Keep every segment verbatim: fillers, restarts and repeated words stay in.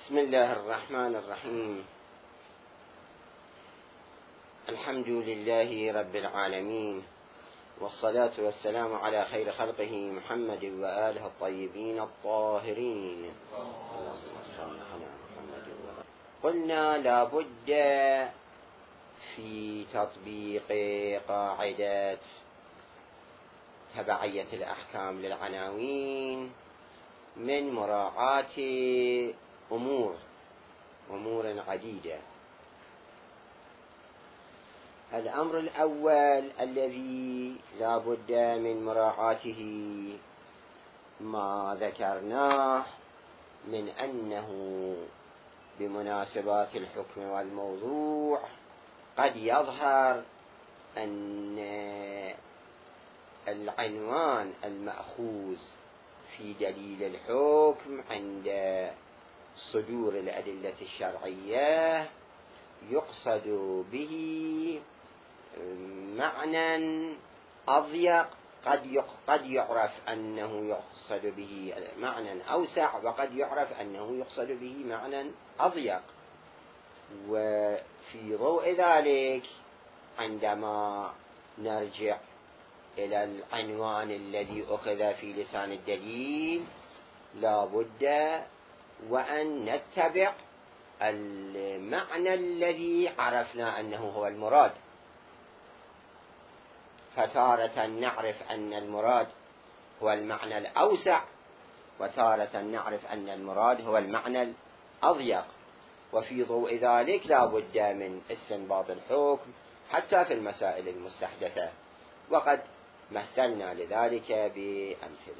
بسم الله الرحمن الرحيم. الحمد لله رب العالمين، والصلاة والسلام على خير خلقه محمد وآله الطيبين الطاهرين. قلنا لا بد في تطبيق قاعدة تبعية الأحكام للعناوين من مراعاة أمور أمور عديدة. الأمر الأول الذي لا بد من مراعاته ما ذكرناه من أنه بمناسبات الحكم والموضوع قد يظهر أن العنوان المأخوذ في دليل الحكم عند صدور الأدلة الشرعية يقصد به معنى أضيق، قد قد يعرف أنه يقصد به معنى أوسع، وقد يعرف أنه يقصد به معنى أضيق. وفي ضوء ذلك عندما نرجع إلى العنوان الذي أخذ في لسان الدليل لا بد وأن نتبع المعنى الذي عرفنا أنه هو المراد. فتارة نعرف أن المراد هو المعنى الأوسع، وتارة نعرف أن المراد هو المعنى الأضيق، وفي ضوء ذلك لا بد من استنباط الحكم حتى في المسائل المستحدثة، وقد مثلنا لذلك بأمثلة.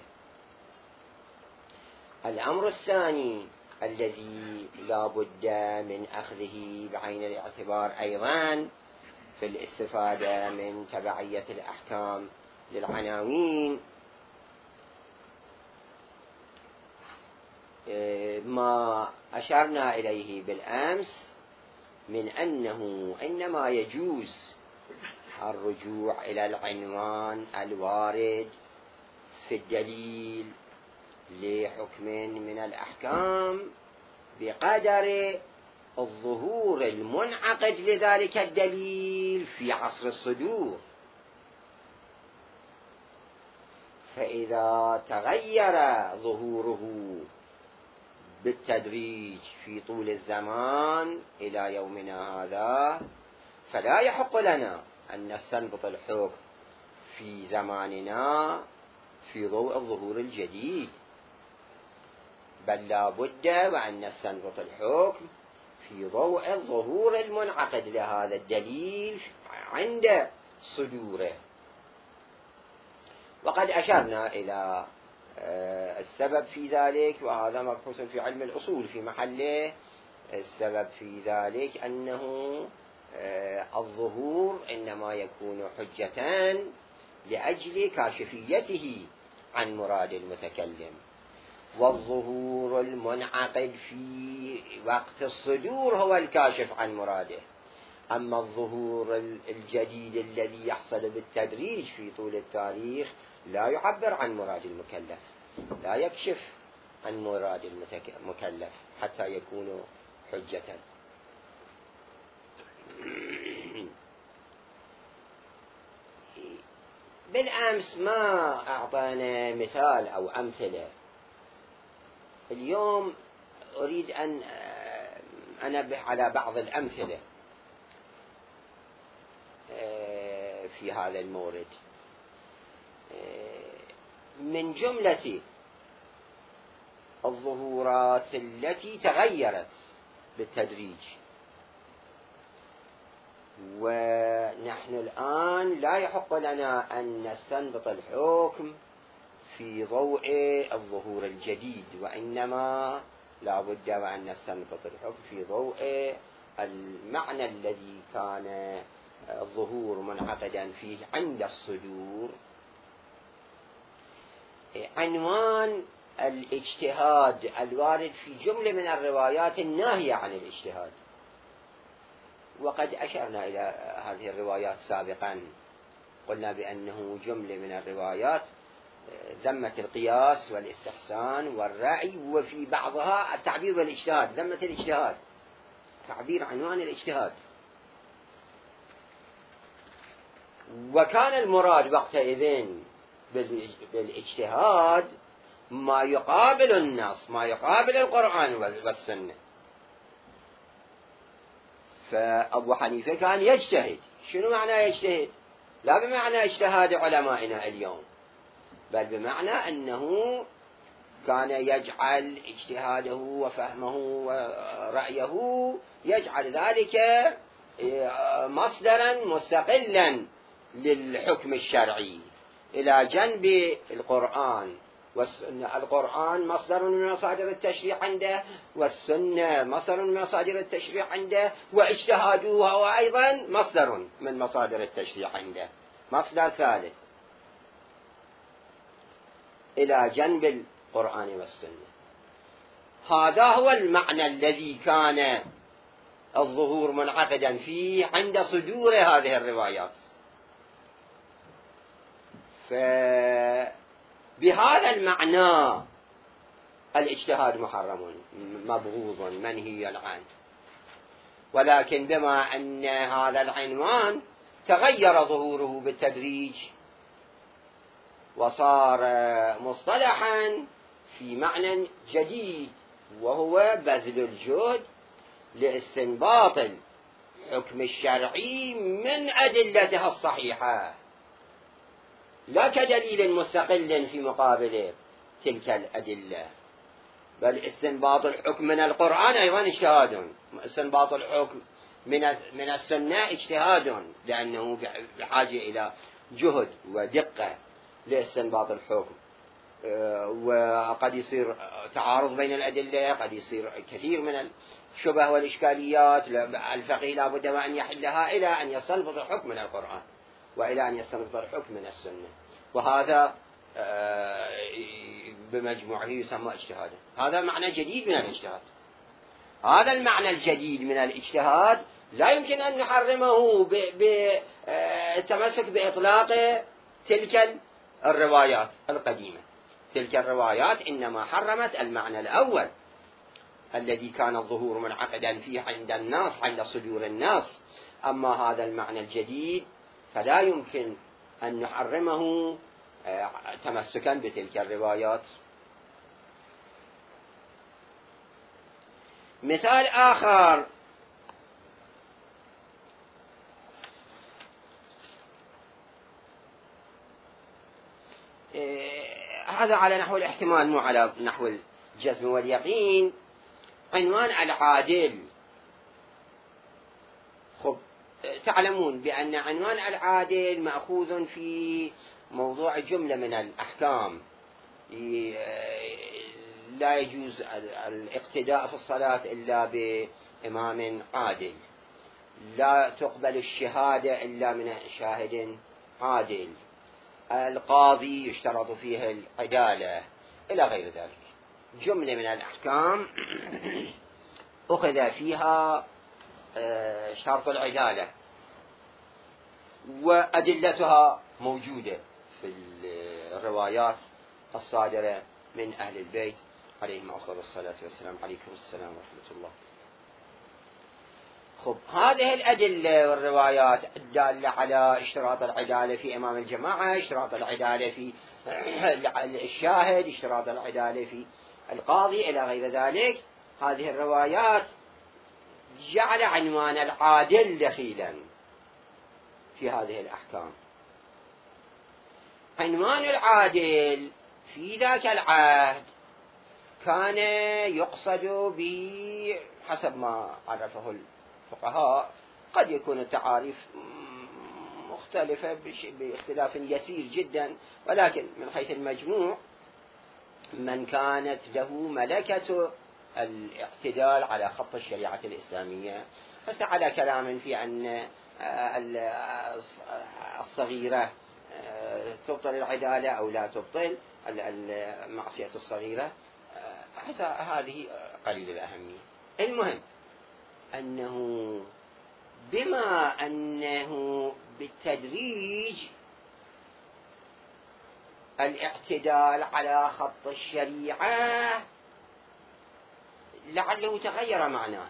الأمر الثاني الذي لا بد من أخذه بعين الاعتبار أيضا في الاستفادة من تبعية الأحكام للعناوين ما أشرنا إليه بالأمس من أنه إنما يجوز الرجوع إلى العنوان الوارد في الدليل لحكم من الأحكام بقدر الظهور المنعقد لذلك الدليل في عصر الصدور. فإذا تغير ظهوره بالتدريج في طول الزمان إلى يومنا هذا فلا يحق لنا أن نستنبط الحكم في زماننا في ضوء الظهور الجديد، بل لا بد وأن نستنبط الحكم في ضوء الظهور المنعقد لهذا الدليل عند صدوره. وقد أشرنا إلى السبب في ذلك، وهذا مبحوث في علم الأصول في محله. السبب في ذلك أنه الظهور إنما يكون حجة لأجل كاشفيته عن مراد المتكلم، والظهور المنعقد في وقت الصدور هو الكاشف عن مراده. أما الظهور الجديد الذي يحصل بالتدريج في طول التاريخ لا يعبر عن مراد المكلف، لا يكشف عن مراد المكلف حتى يكون حجة. بالأمس ما أعطانا مثال أو أمثلة. اليوم أريد أن أنبه على بعض الأمثلة في هذا المورد. من جملة الظهورات التي تغيرت بالتدريج، ونحن الآن لا يحق لنا أن نستنبط الحكم في ضوء الظهور الجديد، وإنما لا بد وأن نستنبط الحكم في ضوء المعنى الذي كان الظهور منعقدا فيه عند الصدور. عنوان الاجتهاد الوارد في جملة من الروايات الناهية عن الاجتهاد، وقد أشرنا إلى هذه الروايات سابقا. قلنا بأنه جملة من الروايات ذمة القياس والاستحسان والرأي، وفي بعضها التعبير بالاجتهاد، ذمة الاجتهاد، تعبير عنوان الاجتهاد. وكان المراد وقتئذ بالاجتهاد ما يقابل النص، ما يقابل القرآن والسنة. فأبو حنيفة كان يجتهد. شنو معنى يجتهد؟ لا بمعنى اجتهاد علمائنا اليوم، بل بمعنى أنه كان يجعل اجتهاده وفهمه ورأيه يجعل ذلك مصدرا مستقلا للحكم الشرعي إلى جنب القرآن والسنة. القرآن مصدر من مصادر التشريع عنده، والسنة مصدر من مصادر التشريع عنده، واجتهاده هو أيضا مصدر من مصادر التشريع عنده، مصدر ثالث إلى جنب القرآن والسنة. هذا هو المعنى الذي كان الظهور منعقدا فيه عند صدور هذه الروايات. فبهذا المعنى الاجتهاد محرم مبغوض منهي عنه. ولكن بما أن هذا العنوان تغير ظهوره بالتدريج وصار مصطلحا في معنى جديد، وهو بذل الجهد لاستنباط الحكم الشرعي من أدلتها الصحيحة، لا كدليل مستقل في مقابل تلك الأدلة، بل استنباط الحكم من القرآن أيضا اجتهاد، استنباط الحكم من من السنة اجتهاد، لأنه بحاجة إلى جهد ودقة لاستنباط الحكم. وقد يصير تعارض بين الأدلة، قد يصير كثير من الشبه والإشكاليات، الفقيه لا بد أن يحلها إلى أن يستنبط الحكم من القرآن وإلى أن يستنبط الحكم من السنة، وهذا بمجموعه يسمى اجتهادا. هذا معنى جديد من الاجتهاد. هذا المعنى الجديد من الاجتهاد لا يمكن أن نحرمه بالتمسك بإطلاق تلك الروايات القديمة. تلك الروايات إنما حرمت المعنى الأول الذي كان الظهور منعقدا فيه عند الناس، عند صدور الناس. أما هذا المعنى الجديد فلا يمكن أن نحرمه تمسكا بتلك الروايات. مثال آخر، هذا على نحو الاحتمال مو على نحو الجزم واليقين. عنوان العادل. خب تعلمون بأن عنوان العادل مأخوذ في موضوع جملة من الأحكام. لا يجوز الاقتداء في الصلاة إلا بإمام عادل، لا تقبل الشهادة إلا من شاهد عادل، القاضي يشترط فيه العدالة، إلى غير ذلك. جملة من الأحكام أخذ فيها شرط العدالة، وأدلتها موجودة في الروايات الصادرة من أهل البيت عليهم أفضل الصلاة والسلام. عليكم السلام ورحمة الله. خب هذه الأدلة والروايات الدالة على اشتراط العدالة في إمام الجماعة، اشتراط العدالة في الشاهد، اشتراط العدالة في القاضي، إلى غير ذلك، هذه الروايات جعل عنوان العادل دخيلا في هذه الأحكام. عنوان العادل في ذاك العهد كان يقصد به حسب ما عرفه الفقهاء، قد يكون التعاريف مختلفة باختلاف يسير جدا، ولكن من حيث المجموع من كانت له ملكة الاعتدال على خط الشريعة الإسلامية. بس على كلام في أن الصغيرة تبطل العدالة أو لا تبطل المعصية الصغيرة، هذه قليل الأهمية. المهم أنه بما أنه بالتدريج الاعتدال على خط الشريعة لعله تغير معناه،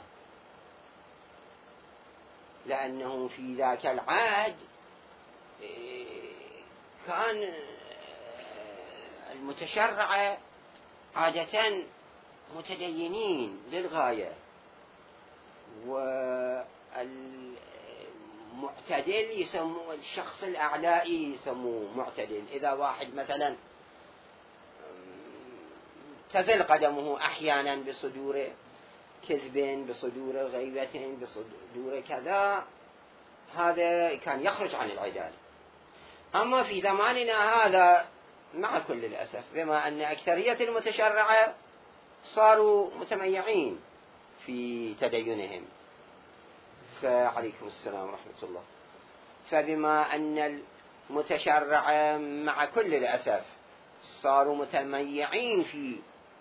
لأنه في ذاك العهد كان المتشرع عادة متدينين للغاية، والمعتدل يسموه الشخص الأعلائي يسموه معتدل. إذا واحد مثلا تزل قدمه أحيانا بصدور كذب، بصدور غيبة، بصدور كذا، هذا كان يخرج عن العدالة. أما في زماننا هذا مع كل الأسف بما أن أكثرية المتشرعة صاروا متميعين في تدينهم، فعليكم السلام ورحمة الله، فبما أن المتشرعة مع كل الأسف صاروا متميعين في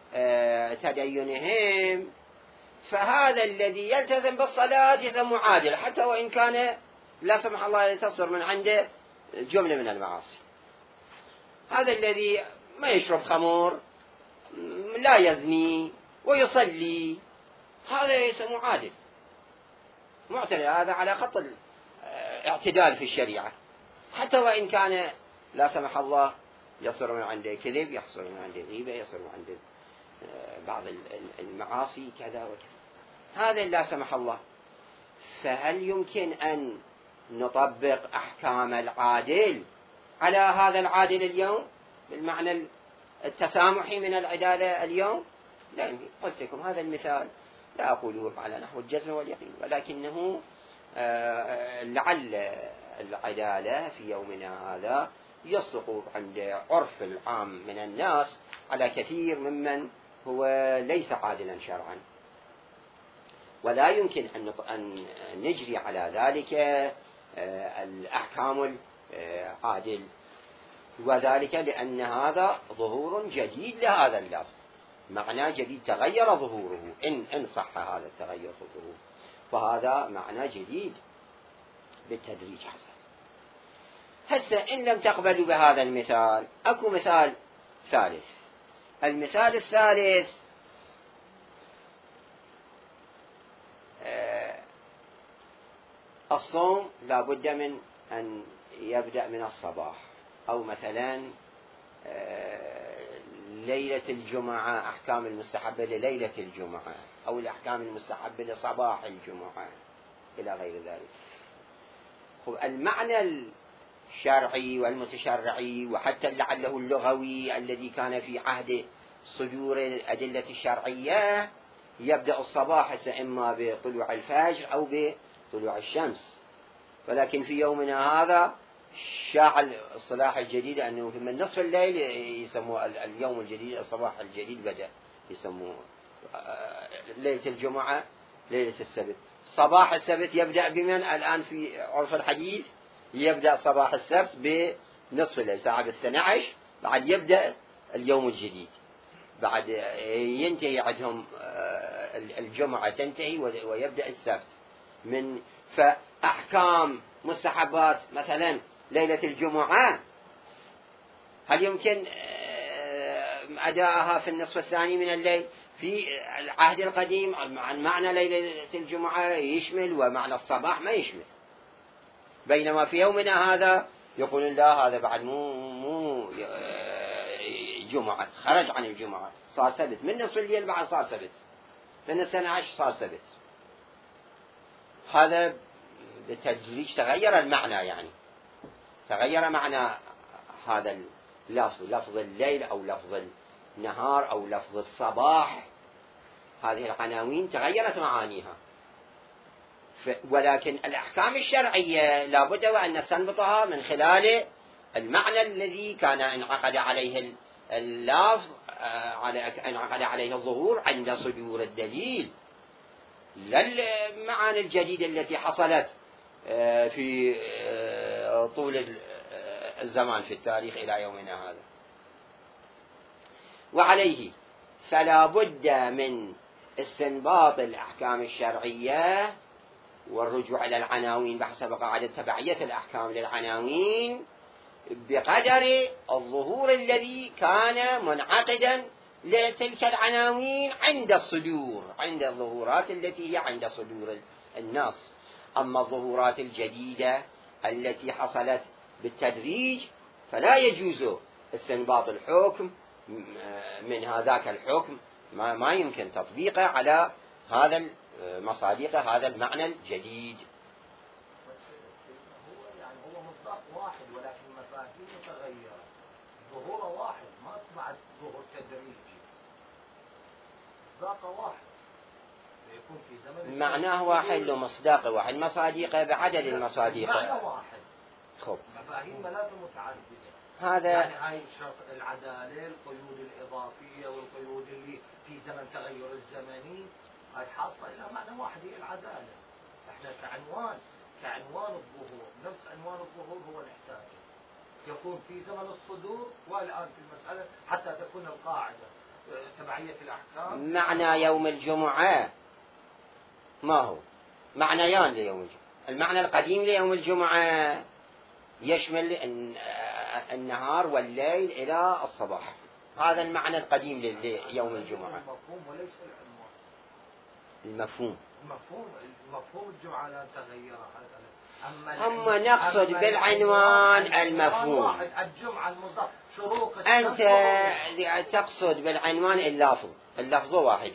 تدينهم، فهذا الذي يلتزم بالصلاة يسمى عادل، حتى وإن كان لا سمح الله تصدر من عنده جملة من المعاصي. هذا الذي ما يشرب خمر، لا يزني ويصلي، هذا يسمى عادل معتدل، هذا على خط الاعتدال في الشريعة، حتى وإن كان لا سمح الله يصدر من عنده كذب، يصدر من عنده غيبة، يصدر من عنده بعض المعاصي كذا وكذا، هذا لا سمح الله. فهل يمكن أن نطبق أحكام العادل على هذا العادل اليوم بالمعنى التسامحي من العدالة اليوم؟ لا يمكن. قلت لكم هذا المثال لا أقوله على نحو الجزم واليقين، ولكنه لعل العدالة في يومنا هذا يصدق عند عرف العام من الناس على كثير ممن هو ليس عادلا شرعا، ولا يمكن أن نجري على ذلك الأحكام العادل، وذلك لأن هذا ظهور جديد لهذا اللفظ، معنى جديد تغير ظهوره، إن إن صح هذا التغير ظهوره، فهذا معنى جديد بالتدريج حسن. هسه إن لم تقبلوا بهذا المثال أكو مثال ثالث. المثال الثالث الصوم لا بد من أن يبدأ من الصباح، أو مثلا ليلة الجمعة، أحكام المستحبة لليلة الجمعة، أو الأحكام المستحبة لصباح الجمعة إلى غير ذلك. المعنى الشرعي والمتشرعي وحتى لعله اللغوي الذي كان في عهد صدور الأدلة الشرعية يبدأ الصباح إما بطلوع الفجر أو بطلوع الشمس، ولكن في يومنا هذا شاع الصلاح الجديد أنه من نصف الليل يسموه اليوم الجديد، الصباح الجديد بدأ يسموه ليلة الجمعة ليلة السبت. صباح السبت يبدأ بمن الآن في عرف الحديث؟ يبدأ صباح السبت بنصف الليل الساعة الاثنى عشر، بعد يبدأ اليوم الجديد، بعد ينتهي عندهم الجمعة تنتهي ويبدأ السبت. من فأحكام مستحبات مثلا ليلة الجمعة هل يمكن أداءها في النصف الثاني من الليل؟ في العهد القديم عن معنى ليلة الجمعة يشمل ومعنى الصباح ما يشمل، بينما في يومنا هذا يقولون لا هذا بعد مو مو جمعة، خرج عن الجمعة، صار سبت، من نصف الليل بعد صار سبت، من الاثنى عشر صار سبت. هذا بالتدريج تغير المعنى، يعني تغير معنى هذا اللفظ، لفظ الليل أو لفظ النهار أو لفظ الصباح، هذه العناوين تغيرت معانيها. ولكن الأحكام الشرعية لا بد وأن نستنبطها من خلال المعنى الذي كان انعقد عليه اللفظ، انعقد عليه الظهور عند صدور الدليل، لا المعاني الجديدة التي حصلت في طول الزمان في التاريخ إلى يومنا هذا. وعليه فلا بد من استنباط الأحكام الشرعية والرجوع إلى العناوين بحسب قاعدة تبعية الأحكام للعناوين بقدر الظهور الذي كان منعقدا لتلك العناوين عند الصدور، عند الظهورات التي هي عند صدور النص. أما الظهورات الجديدة التي حصلت بالتدريج فلا يجوز استنباط الحكم من هذاك الحكم، ما, ما يمكن تطبيقه على هذا المصادق هذا المعنى الجديد. هو يعني هو مصداق واحد ولكن مفاهيم متغيرة، ظهور واحد ما بعد ظهور تدريجي، مصداق واحد يكون في زمن معناه واحد ومصداق واحد، مصادقه بعدد المصادق معنى واحد. خب مفاهيم ثلاثة متعددة. هذا يعني هاي الشرط العدالة، القيود الإضافية والقيود اللي في زمن تغير الزمني، هاي حاصلة إلى معنى واحد هي العدالة. احنا كعنوان كعنوان الظهور، نفس عنوان الظهور هو نحتاجه يكون في زمن الصدور والآن في المسألة حتى تكون القاعدة تبعية الأحكام. معنى يوم الجمعة ما هو؟ معنيان ليوم الجمعة. المعنى القديم ليوم الجمعة يشمل النهار والليل إلى الصباح، هذا المعنى القديم ليوم الجمعة. المفهوم وليس العنوان. المفهوم المفهوم مفهوم الجمعة لا تغير. هم نقصد بالعنوان المفهوم. الجمعة المضاف شروق. أنت تقصد بالعنوان اللفظ، اللفظ واحد،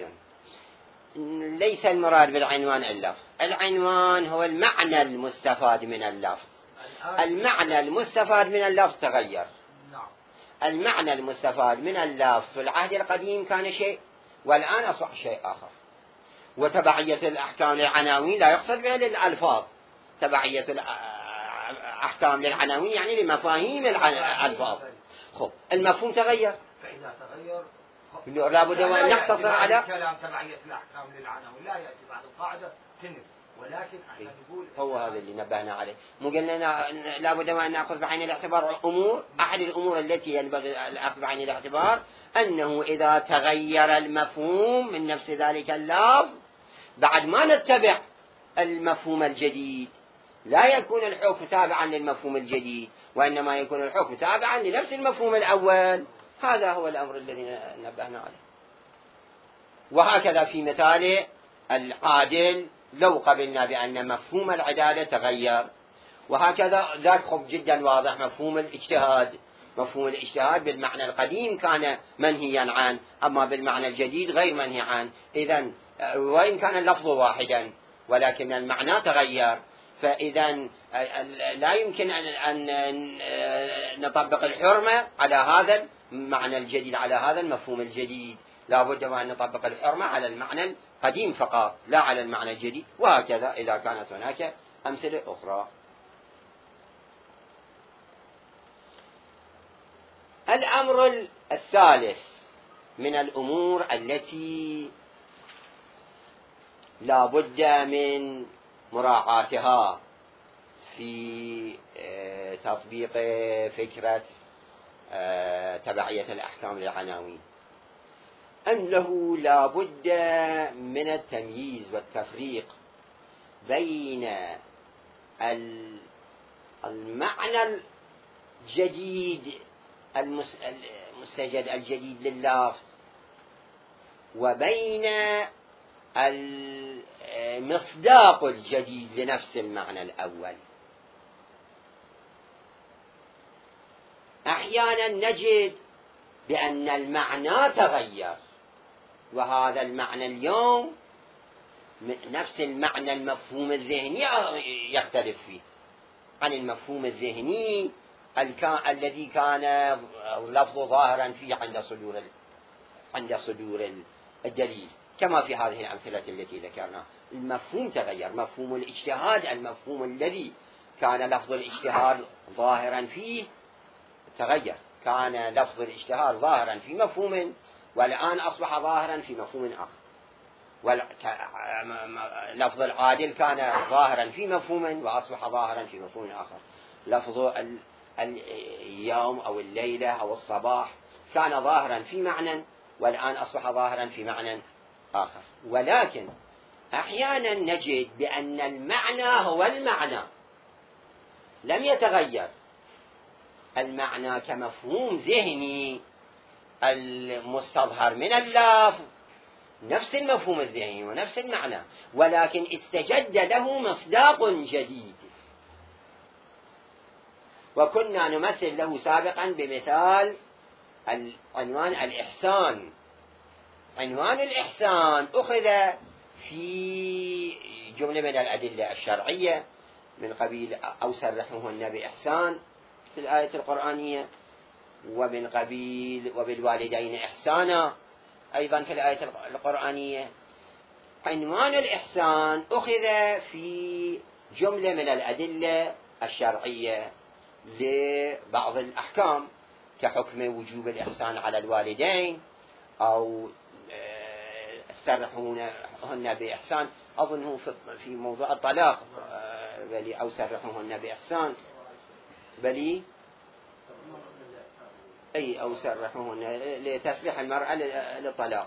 ليس المراد بالعنوان اللفظ. العنوان هو المعنى المستفاد من اللفظ. المعنى المستفاد من اللفظ تغير. المعنى المستفاد من اللفظ في العهد القديم كان شيء والآن أصبح شيء آخر. وتبعية الأحكام للعناوين لا يقصد بها للألفاظ، تبعية الأحكام للعناوين يعني لمفاهيم الألفاظ. خب المفهوم تغير، فإذا تغير لا بد أن نقتصر على كلام تبعية الأحكام للعناوين، لا يأتي بعد القاعدة تنف. ولكن احنا نقول هو هذا اللي نبهنا عليه. مو قلنا لا بد أن نأخذ بعين الاعتبار الأمور. أحد الأمور التي ينبغي الأخذ بعين الاعتبار أنه إذا تغير المفهوم من نفس ذلك اللفظ بعد ما نتبع المفهوم الجديد لا يكون الحكم تابعا للمفهوم الجديد، وإنما يكون الحكم تابعا لنفس المفهوم الأول. هذا هو الأمر الذي نبهنا عليه. وهكذا في مثال العادل لو قبلنا بأن مفهوم العدالة تغير، وهكذا ذاك خب جدا واضح مفهوم الاجتهاد. مفهوم الاجتهاد بالمعنى القديم كان منهيا عنه، أما بالمعنى الجديد غير منهي عنه. إذن وإن كان اللفظ واحدا ولكن المعنى تغير، فإذا لا يمكن أن نطبق الحرمة على هذا المعنى الجديد، على هذا المفهوم الجديد. لا بد أن نطبق الحرمة على المعنى القديم فقط لا على المعنى الجديد. وهكذا إذا كانت هناك أمثلة أخرى. الأمر الثالث من الأمور التي لا بد من مراعاتها في تطبيق فكرة تبعية الأحكام للعناوين أنه لا بد من التمييز والتفريق بين المعنى الجديد المستجد الجديد لللفظ وبين المصداق الجديد لنفس المعنى الأول. أحيانا نجد بأن المعنى تغير، وهذا المعنى اليوم نفس المعنى المفهوم الذهني يختلف فيه عن المفهوم الذهني الذي كان لفظ ظاهرا فيه عند صدور عند صدور الدليل، كما في هذه الأمثلة التي ذكرنا. المفهوم تغير. مفهوم الاجتهاد، المفهوم الذي كان لفظ الاجتهاد ظاهرا فيه تغير. كان لفظ الاجتهاد ظاهرا في مفهوم والآن أصبح ظاهرا في مفهوم آخر. لفظ العادل كان ظاهرا في مفهوم وأصبح ظاهرا في مفهوم آخر. لفظ اليوم أو الليلة أو الصباح كان ظاهرا في معنى والآن أصبح ظاهرا في معنى آخر. ولكن أحيانا نجد بأن المعنى هو المعنى لم يتغير، المعنى كمفهوم ذهني المستظهر من اللفظ نفس المفهوم الذهني ونفس المعنى، ولكن استجد له مصداق جديد. وكنا نمثل له سابقا بمثال عنوان الإحسان. عنوان الإحسان أخذ في جملة من الأدلة الشرعية من قبيل أو سرحوهن بإحسان في الآية القرآنية، ومن قبيل وبالوالدين إحسانا أيضا في الآية القرآنية. عنوان الإحسان أخذ في جملة من الأدلة الشرعية لبعض الأحكام كحكم وجوب الإحسان على الوالدين، أو سرحوهن بإحسان أظنه في موضوع الطلاق بلي أو سرحوهن بإحسان بلي أي أو سرحوهن لتسريح المرأة للطلاق.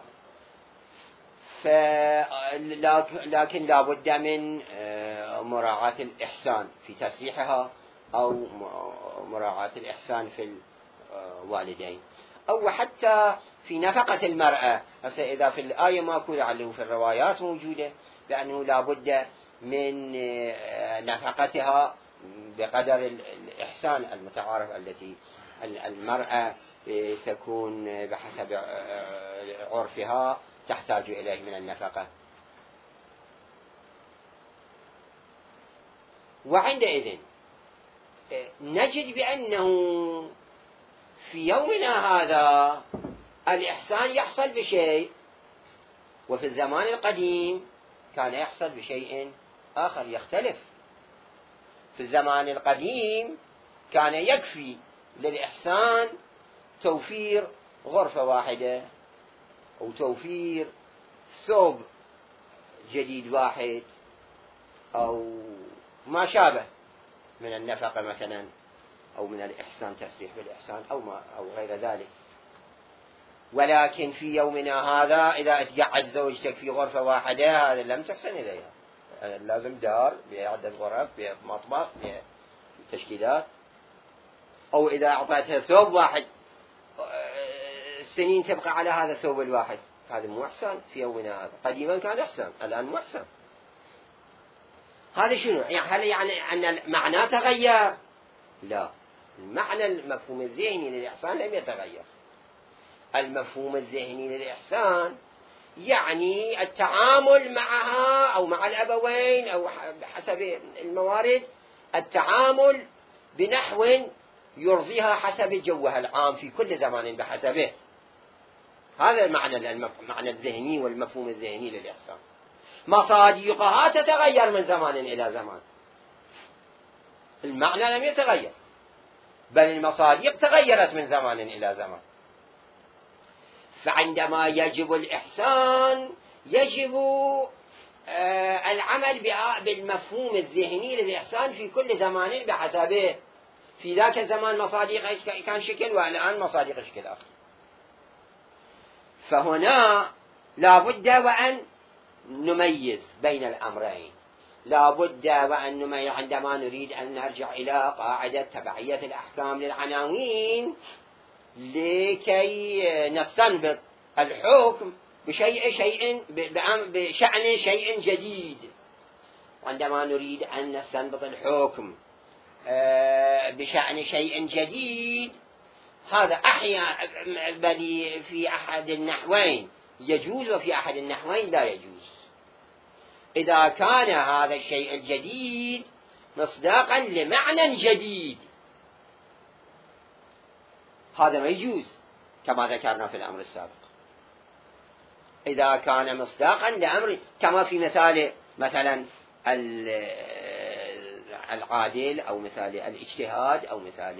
لكن لا بد من مراعاة الإحسان في تسريحها أو مراعاة الإحسان في الوالدين، أو حتى في نفقة المرأة. هسه إذا في الآية ماكو لعله في الروايات موجودة بأنه لا بد من نفقتها بقدر الإحسان المتعارف التي المرأة تكون بحسب عرفها تحتاج إليه من النفقة. وعندئذ نجد بأنه في يومنا هذا الإحسان يحصل بشيء، وفي الزمان القديم كان يحصل بشيء آخر يختلف. في الزمان القديم كان يكفي للإحسان توفير غرفة واحدة أو توفير ثوب جديد واحد أو ما شابه من النفقة مثلا، أو من الإحسان تسريح بالإحسان أو ما أو غير ذلك. ولكن في يومنا هذا إذا اتقعد زوجتك في غرفة واحدة هذا لم تحسن إليها، لازم دار بعدة غرف بمطبخ بتشكيلات. أو إذا أعطيتها ثوب واحد سنين تبقى على هذا الثوب الواحد، هذا مو إحسان في يومنا هذا. قديما كان إحسان، الآن مو إحسان. هذا شنو يعني؟ هل يعني أن المعنى تغير؟ لا، المعنى المفهوم الذهني للإحسان لم يتغير. المفهوم الذهني للإحسان يعني التعامل معها أو مع الأبوين أو بحسب الموارد، التعامل بنحو يرضيها حسب جوها العام في كل زمان بحسبه. هذا المعنى المعنى الذهني والمفهوم الذهني للإحسان. مصادقها تتغير من زمان إلى زمان، المعنى لم يتغير، بل المصادق تغيرت من زمان إلى زمان. فعندما يجب الإحسان يجب العمل بالمفهوم الذهني للإحسان في كل زمان بحسبه. في ذاك الزمان مصادق كان شكل والآن مصادق شكل آخر. فهنا لا بد وأن نميز بين الأمرين. لا بد وأن نميز عندما نريد أن نرجع إلى قاعدة تبعية الأحكام للعناوين لكي نستنبط الحكم بشيء شيء بشأن شيء جديد. عندما نريد أن نستنبط الحكم بشأن شيء جديد، هذا أحيانا بل في أحد النحوين يجوز وفي أحد النحوين لا يجوز. إذا كان هذا الشيء الجديد مصداقا لمعنى جديد هذا ما يجوز كما ذكرنا في الأمر السابق. إذا كان مصداقا لأمر كما في مثال مثلا العادل أو مثال الاجتهاد أو مثال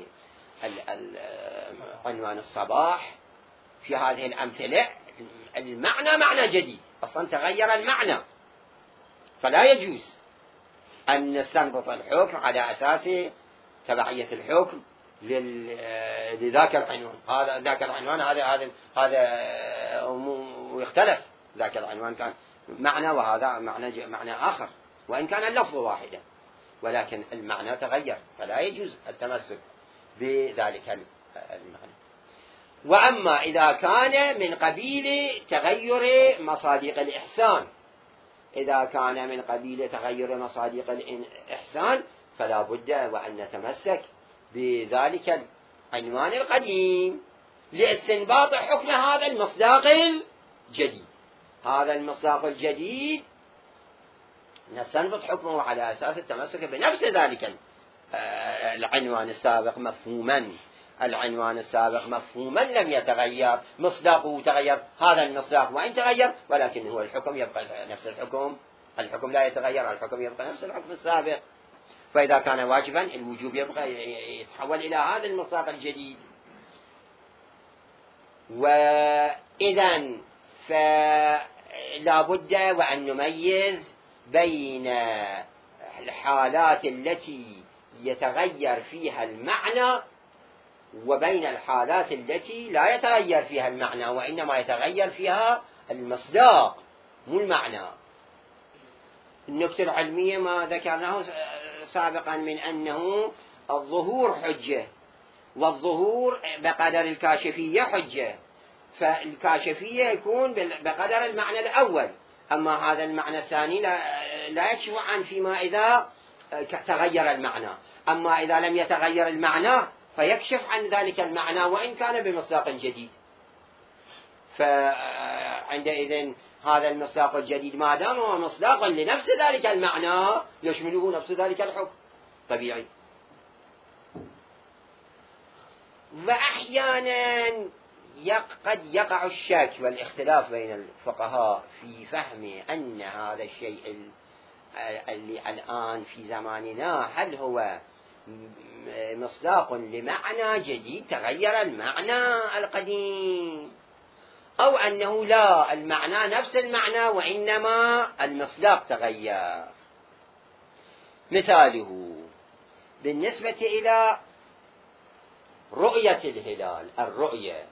عنوان الصباح، في هذه الأمثلة المعنى معنى جديد أصلا تغير المعنى، فلا يجوز أن نستنبط الحكم على أساس تبعية الحكم لذاك العنوان. هذا ذاك العنوان هذا هذا هذا ويختلف، ذاك العنوان كان معنى وهذا معنى معنى آخر، وإن كان اللفظ واحدا ولكن المعنى تغير، فلا يجوز التمسك بذلك المعنى. وأما إذا كان من قبيل تغير مصادق الإحسان، إذا كان من قبيل تغير مصادق الإحسان فلا بد وأن نتمسك بذلك العنوان القديم لاستنباط حكم هذا المصداق الجديد. هذا المصداق الجديد نستنبط حكمه على أساس التمسك بنفس ذلك العنوان السابق مفهوما. العنوان السابق مفهوما لم يتغير، مصداقه تغير، هذا المصداق وإن تغير ولكن هو الحكم يبقى نفس الحكم، الحكم لا يتغير، الحكم يبقى نفس الحكم السابق. فإذا كان واجبا الوجوب يبقى يتحول إلى هذا المصداق الجديد. وإذا فلا بد وأن نميز بين الحالات التي يتغير فيها المعنى وبين الحالات التي لا يتغير فيها المعنى وإنما يتغير فيها المصداق مو المعنى. النكتة العلمية ما ذكرناه سابقا من أنه الظهور حجة، والظهور بقدر الكاشفية حجة، فالكاشفية يكون بقدر المعنى الأول، أما هذا المعنى الثاني لا يكشف عن فيما إذا تغير المعنى. أما إذا لم يتغير المعنى فيكشف عن ذلك المعنى وإن كان بمصداق جديد. فعندئذ هذا المصداق الجديد ما دام هو مصداق لنفس ذلك المعنى يشمله نفس ذلك الحكم طبيعي. وأحيانا قد يقع الشك والاختلاف بين الفقهاء في فهم أن هذا الشيء اللي الآن في زماننا هل هو مصداق لمعنى جديد تغير المعنى القديم، أو أنه لا المعنى نفس المعنى وإنما المصداق تغير. مثاله بالنسبة إلى رؤية الهلال، الرؤية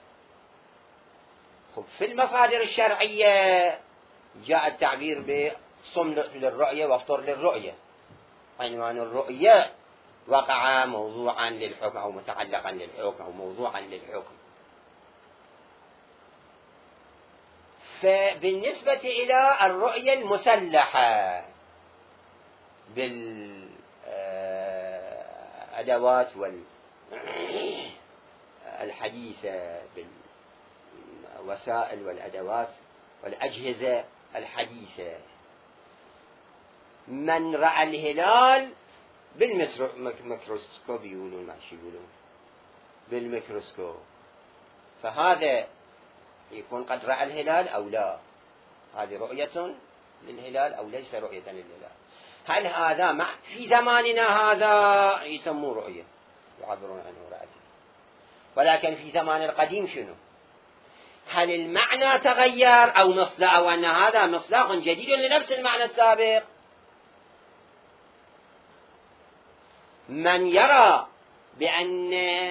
في المصادر الشرعية جاء التعبير بصم للرؤية وافطر للرؤية. عنوان الرؤية وقع موضوعا للحكم أو متعلقا للحكم أو موضوعا للحكم. فبالنسبة إلى الرؤية المسلحة بالأدوات والحديثة بالوسائل والأدوات والأجهزة الحديثة، من رأى الهلال بالميكروسكوب يقولون ما شي يقولون بالميكروسكوب، فهذا يكون قد رأى الهلال أو لا، هذه رؤية للهلال أو ليس رؤية للهلال. هل هذا مع في زماننا هذا يسموه رؤية يعبرون عنه رأيه، ولكن في زمان القديم شنو؟ هل المعنى تغير أو مصداق أو أن هذا مصداق جديد لنفس المعنى السابق؟ من يرى بأن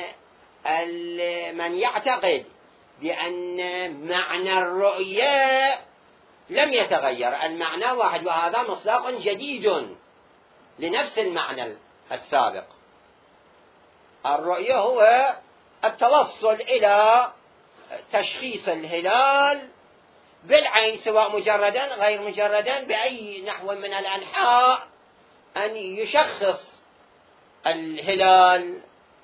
من يعتقد بأن معنى الرؤية لم يتغير، المعنى واحد وهذا مصداق جديد لنفس المعنى السابق. الرؤية هو التوصل إلى تشخيص الهلال بالعين سواء مجردا غير مجردا بأي نحو من الأنحاء، أن يشخص الهلال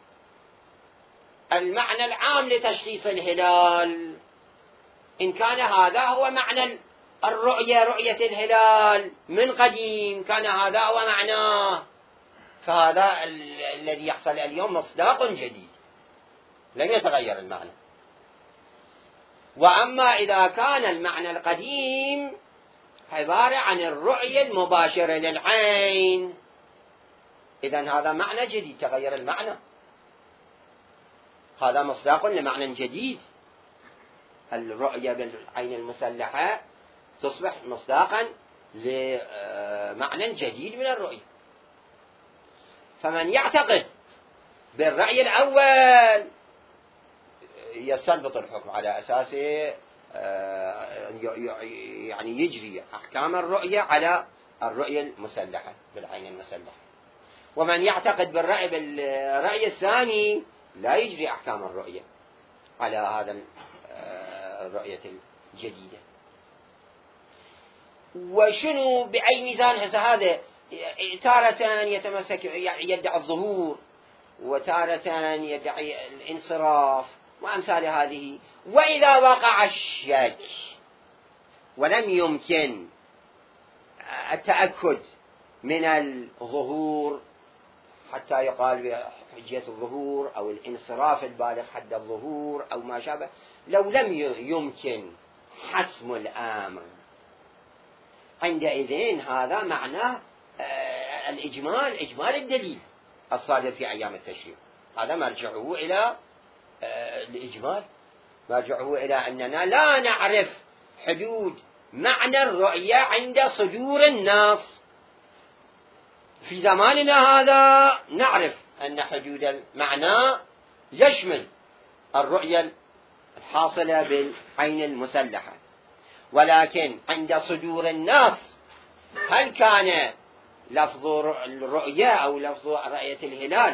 المعنى العام لتشخيص الهلال. إن كان هذا هو معنى الرؤية، رؤية الهلال من قديم كان هذا هو معناه، فهذا الذي يحصل اليوم مصداق جديد لم يتغير المعنى. وأما إذا كان المعنى القديم عبارة عن الرؤية المباشرة للعين، إذن هذا معنى جديد تغير المعنى، هذا مصداق لمعنى جديد. الرؤية بالعين المسلحة تصبح مصداقا لمعنى جديد من الرؤية. فمن يعتقد بالرأي الأول يستنبط الحكم على أساسه، يعني يجري أحكام الرؤية على الرؤية المسلحة بالعين المسلحة. ومن يعتقد بالرأي بالرأي الثاني لا يجري أحكام الرؤية على هذا الرؤية الجديدة. وشنو بأي ميزان هسه هذا؟ تارة يتمسك يدعي الظهور، وتارة يدعي الانصراف، وأمثال هذه. وإذا وقع الشك ولم يمكن التأكد من الظهور حتى يقال بحجية الظهور أو الانصراف البالغ حد الظهور أو ما شابه، لو لم يمكن حسم الأمر، عندئذ هذا معناه الإجمال، إجمال الدليل الصادر في أيام التشريع. هذا مرجعه إلى الإجمال، مرجعه إلى أننا لا نعرف حدود معنى الرؤية عند صدور النص. في زماننا هذا نعرف أن حدود المعنى يشمل الرؤية الحاصلة بالعين المسلحة، ولكن عند صدور النص هل كان لفظ الرؤية أو لفظ رؤية الهلال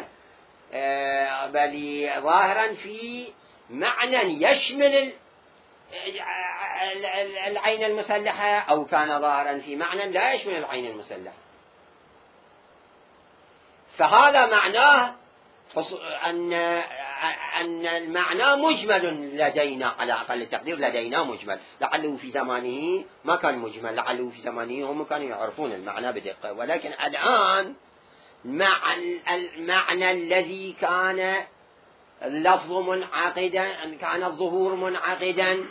بل ظاهرا في معنى يشمل العين المسلحة، أو كان ظاهرا في معنى لا يشمل العين المسلحة؟ فهذا معناه أن أن المعنى مجمل لدينا، على أقل التقدير لدينا مجمل. لعله في زمانه ما كان مجمل، لعله في زمانه هم كانوا يعرفون المعنى بدقة، ولكن الآن مع المعنى الذي كان اللفظ منعقدا، كان الظهور منعقدا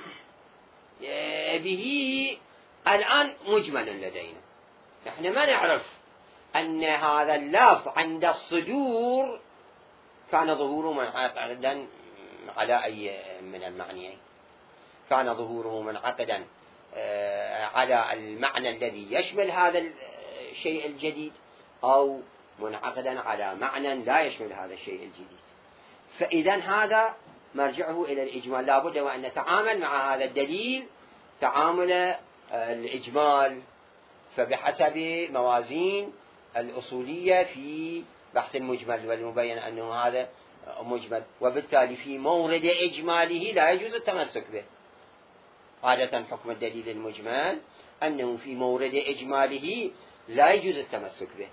به، الآن مجمل لدينا. نحن ما نعرف أن هذا اللفظ عند الصدور كان ظهوره منعقدا على أي من المعنيين. كان ظهوره منعقدا على المعنى الذي يشمل هذا الشيء الجديد، أو منعقدا على معنى لا يشمل هذا الشيء الجديد. فإذا هذا مرجعه إلى الإجمال. لا بد وأن نتعامل مع هذا الدليل تعامل الإجمال، فبحسب موازين الأصولية في بحث المجمل والمبين أنه هذا مجمل، وبالتالي في مورد إجماله لا يجوز التمسك به. عادة حكم الدليل المجمل أنه في مورد إجماله لا يجوز التمسك به،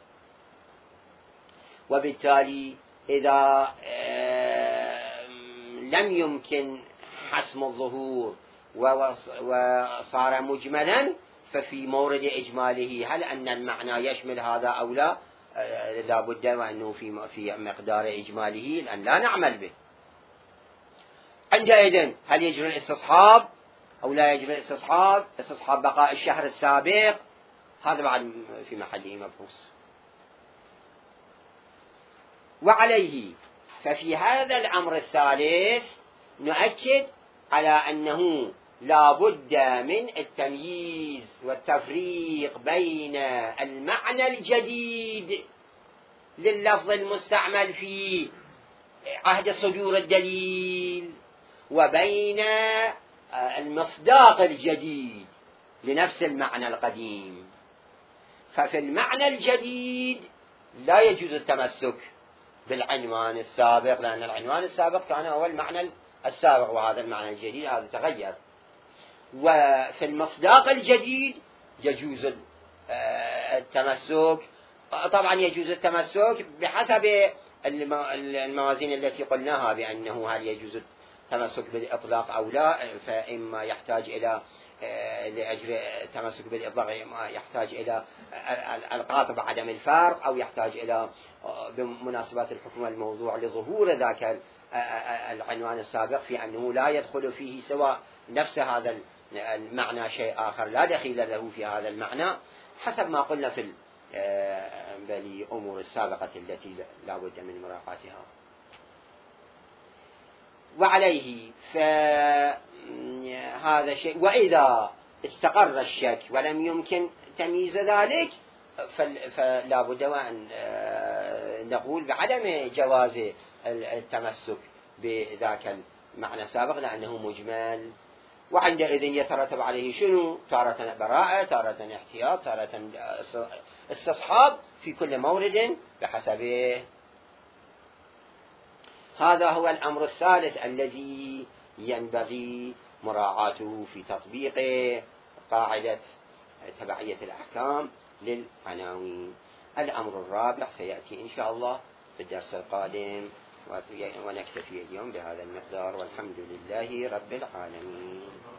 وبالتالي إذا لم يمكن حسم الظهور وصار مجملا، ففي مورد إجماله هل أن المعنى يشمل هذا أو لا؟ لا بد وأنه في في مقدار إجماله لأن لا نعمل به. عندئذ هل يجري الاستصحاب أو لا يجري الاستصحاب؟ استصحاب بقاء الشهر السابق، هذا بعد في محله مبحوث. وعليه ففي هذا الأمر الثالث نؤكد على أنه لا بد من التمييز والتفريق بين المعنى الجديد لللفظ المستعمل في عهد صدور الدليل وبين المصداق الجديد لنفس المعنى القديم. ففي المعنى الجديد لا يجوز التمسك بالعنوان السابق، لأن العنوان السابق كان هو المعنى السابق، وهذا المعنى الجديد هذا تغير. وفي المصداق الجديد يجوز التمسك. طبعا يجوز التمسك بحسب الموازين التي قلناها بأنه هل يجوز التمسك بالإطلاق أو لا، فإما يحتاج إلى لأجل التمسك بالإطلاق إما يحتاج إلى القاطع بعدم الفرق، أو يحتاج إلى بمناسبات الحكم الموضوع لظهور ذاك العنوان السابق في أنه لا يدخل فيه سواء نفس هذا المعنى شيء آخر لا دخيل له في هذا المعنى، حسب ما قلنا في الأمور السابقة التي لا بد من مراعاتها. وعليه فهذا شيء. وإذا استقر الشك ولم يمكن تمييز ذلك فلا بد وأن نقول بعدم جواز التمسك بذاك المعنى السابق لأنه مجمل. وعندئذ يترتب عليه شنو؟ تارة براءة، تارة احتياط، تارة استصحاب، في كل مورد بحسبه. هذا هو الأمر الثالث الذي ينبغي مراعاته في تطبيق قاعدة تبعية الأحكام للعناوين. الأمر الرابع سيأتي إن شاء الله في الدرس القادم، ونكتفي اليوم بهذا المقدار، والحمد لله رب العالمين.